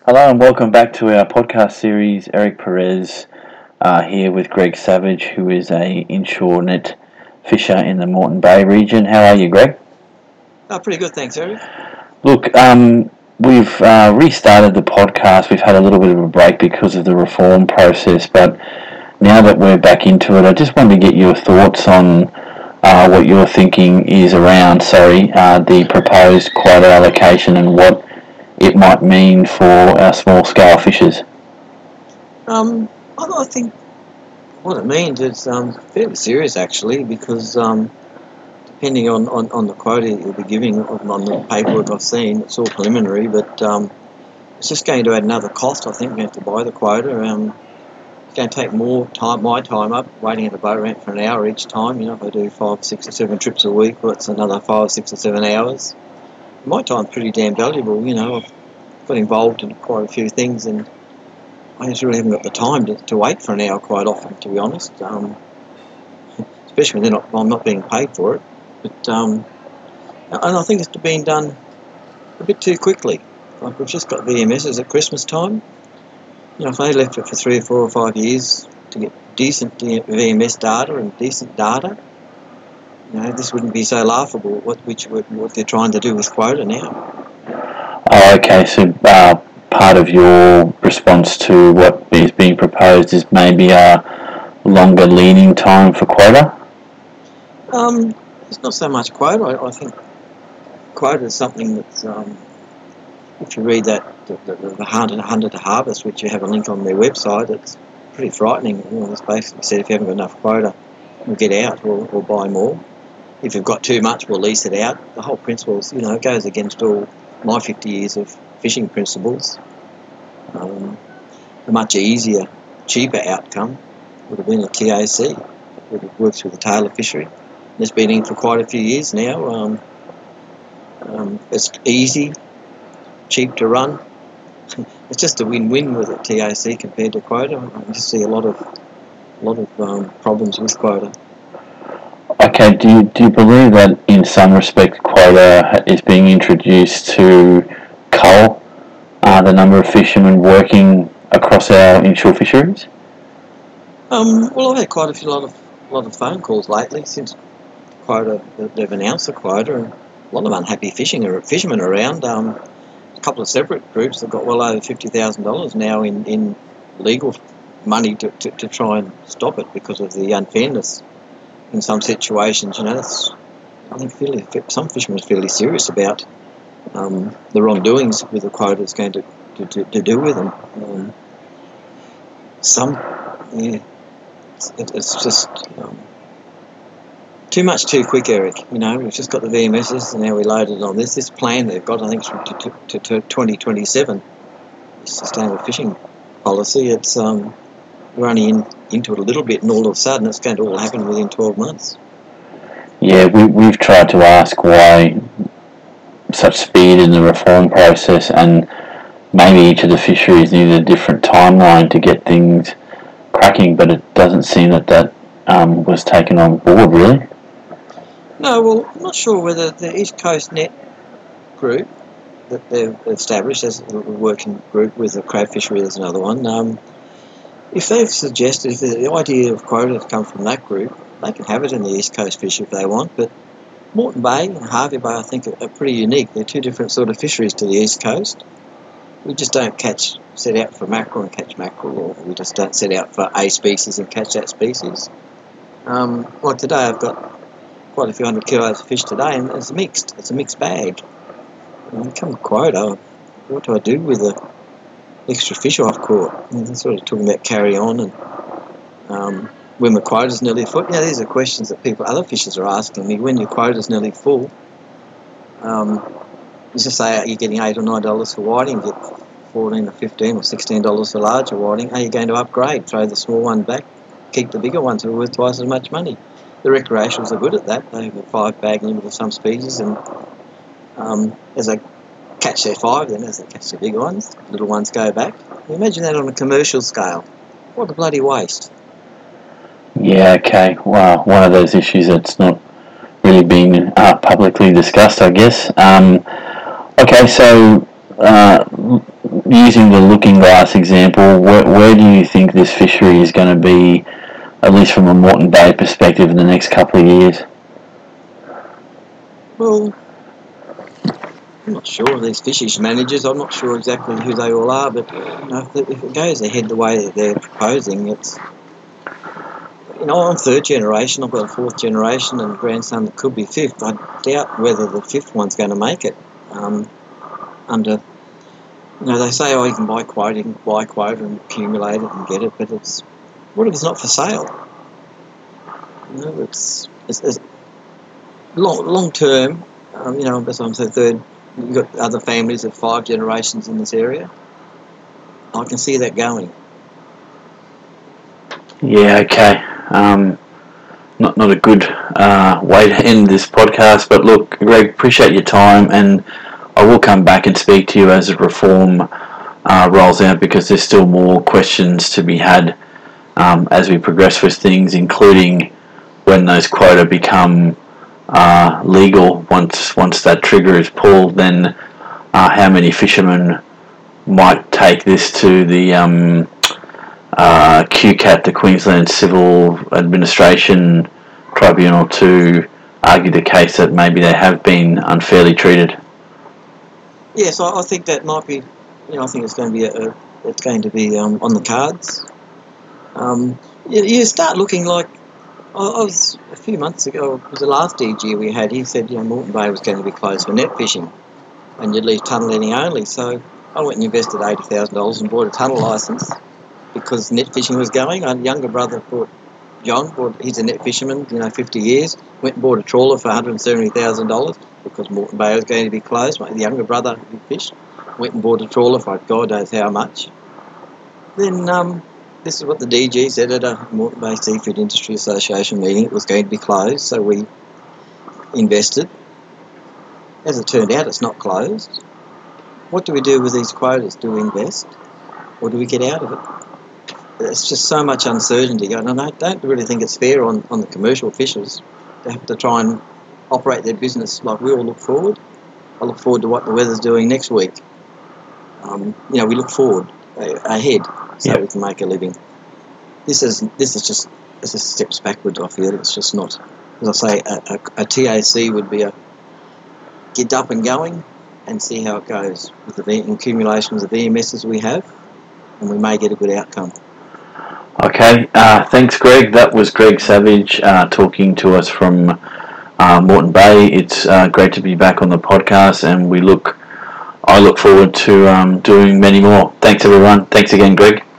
Hello and welcome back to our podcast series. Eric Perez here with Greg Savage, who is a inshore net fisher in the Moreton Bay region. How are you, Greg? Pretty good, thanks, Eric. Look, we've restarted the podcast. We've had a little bit of a break because of the reform process, but now that we're back into it, I just wanted to get your thoughts on what your thinking is around, the proposed quota allocation and what it might mean for our small-scale fishers. I think what it means is fairly serious, actually, because depending on the quota you'll be giving on the paperwork I've seen, it's all preliminary, but it's just going to add another cost, I think, we have to buy the quota. It's going to take more time, my time up, waiting at a boat ramp for an hour each time. You know, if I do 5, 6 or 7 trips a week, well, it's another 5, 6 or 7 hours. My time's pretty damn valuable, you know. I've got involved in quite a few things, and I just really haven't got the time to wait for an hour quite often, to be honest. Especially when I'm not being paid for it. But and I think it's being done a bit too quickly. Like, we've just got VMSs at Christmas time. You know, if they left it for 3 or 4 or 5 years to get decent VMS data and decent data, you know, this wouldn't be so laughable. What they're trying to do with quota now. Oh, okay, so part of your response to what is being proposed is maybe a longer leaning time for quota? It's not so much quota. I think quota is something that's, if you read that, the Hunter to Harvest, which you have a link on their website, it's pretty frightening. You know, it's basically said if you haven't got enough quota, we'll get out or buy more. If you've got too much, we'll lease it out. The whole principle is, you know, it goes against all my 50 years of fishing principles. A much easier, cheaper outcome would have been a TAC. It works with the tailor fishery. It's been in for quite a few years now. It's easy, cheap to run. It's just a win-win with a TAC compared to quota. I just see a lot of problems with quota. Okay, do you believe that in some respect quota is being introduced to cull the number of fishermen working across our inshore fisheries? Well, I've had quite a lot of phone calls lately since quota they've announced the quota, and a lot of unhappy fishermen around. A couple of separate groups have got well over $50,000 now in legal money to try and stop it because of the unfairness in some situations. You know, I think some fishermen are fairly serious about the wrongdoings with the quota it's going to do with them. It's just too much too quick, Eric. You know, we've just got the VMSs and now we loaded on this plan they've got. I think it's to 2027. Sustainable fishing policy. It's we're only into it a little bit, and all of a sudden it's going to all happen within 12 months. Yeah, we've tried to ask why such speed in the reform process, and maybe each of the fisheries needed a different timeline to get things cracking, but it doesn't seem that was taken on board, really. No, well, I'm not sure whether the East Coast Net group that they've established as a working group with the crab fishery, there's another one. If they've suggested, if the idea of quota has come from that group, they can have it in the East Coast fish if they want, but Moreton Bay and Hervey Bay, I think, are pretty unique. They're two different sort of fisheries to the East Coast. We just don't set out for mackerel and catch mackerel, or we just don't set out for a species and catch that species. Like today, I've got quite a few hundred kilos of fish today, and it's mixed. It's a mixed bag. When it comes to quota, what do I do with the extra fish I've caught? They're sort of talking about carry on and when my quota's nearly full. Yeah, these are questions that other fishers are asking me. When your quota's nearly full, you just say you're getting $8 or $9 for whiting, you get $14 or $15 or $16 for larger whiting. Are you going to upgrade? Throw the small one back, keep the bigger ones who are worth twice as much money. The recreationals are good at that. They have a 5-bag limit of some species, and as they catch their 5, then as they catch the bigger ones, the little ones go back. Can you imagine that on a commercial scale? What a bloody waste. Yeah, okay. Wow, one of those issues that's not really being publicly discussed, I guess. Okay, so using the Looking Glass example, where do you think this fishery is going to be, at least from a Moreton Bay perspective, in the next couple of years? Well, I'm not sure of these fisheries managers. I'm not sure exactly who they all are, but if it goes ahead the way that they're proposing, it's... I'm third generation. I've got a fourth generation and a grandson that could be fifth. I doubt whether the fifth one's going to make it. Under, they say, you can buy quota and accumulate it and get it, but what if it's not for sale? It's long term. As I'm saying, third. You've got other families of 5 generations in this area. I can see that going. Yeah, okay. Not a good way to end this podcast, but look, Greg, appreciate your time, and I will come back and speak to you as the reform rolls out, because there's still more questions to be had as we progress with things, including when those quota become legal. Once that trigger is pulled, then how many fishermen might take this to the QCAT, the Queensland Civil Administration Tribunal, to argue the case that maybe they have been unfairly treated. Yes, I think that might be. I think it's going to be on the cards. You start looking like. I was a few months ago. It was the last DG we had. He said, Moreton Bay was going to be closed for net fishing, and you'd leave tunnel netting only. So I went and invested $80,000 and bought a tunnel licence because net fishing was going. My younger brother he's a net fisherman, 50 years, went and bought a trawler for $170,000 because Moreton Bay was going to be closed. My younger brother, who fished, went and bought a trawler for God knows how much. Then this is what the DG said at a Moreton Bay Seafood Industry Association meeting. It was going to be closed, so we invested. As it turned out, it's not closed. What do we do with these quotas? Do we invest, or do we get out of it? There's just so much uncertainty, and I don't really think it's fair on the commercial fishers to have to try and operate their business like we all look forward. I look forward to what the weather's doing next week. We look forward ahead so we can make a living. This is just steps backwards. I feel it's just not. As I say, a TAC would be a get up and going and see how it goes with the accumulations of VMSs we have, and we may get a good outcome. Okay, thanks, Greg. That was Greg Savage talking to us from Moreton Bay. It's great to be back on the podcast, and I look forward to doing many more. Thanks, everyone. Thanks again, Greg.